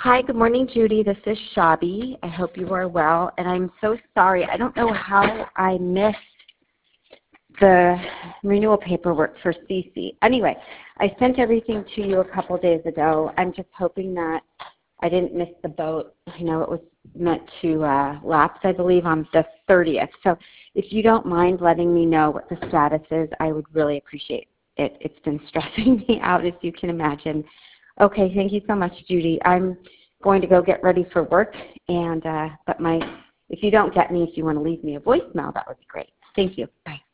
Hi, good morning, Judy. This is Shabi. I hope you are well, and I'm so sorry. I don't know how I missed the renewal paperwork for Cece. Anyway, I sent everything to you a couple days ago. I'm just hoping that I didn't miss the boat. I know it was meant to lapse, I believe, on the 30th. So if you don't mind letting me know what the status is, I would really appreciate it. It's been stressing me out, as you can imagine. Okay, thank you so much, Judy. I'm going to go get ready for work, and if you don't get me, if you want to leave me a voicemail, that would be great. Thank you. Bye.